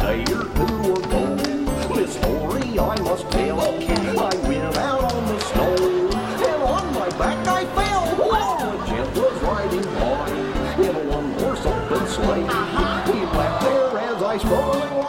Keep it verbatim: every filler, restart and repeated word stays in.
day or two ago. This story I must tell. Okay. I went out on the snow, and on my back I fell. Whoa! A gent was riding by in a one-horse open sleigh. Uh-huh. He laughed there as I strode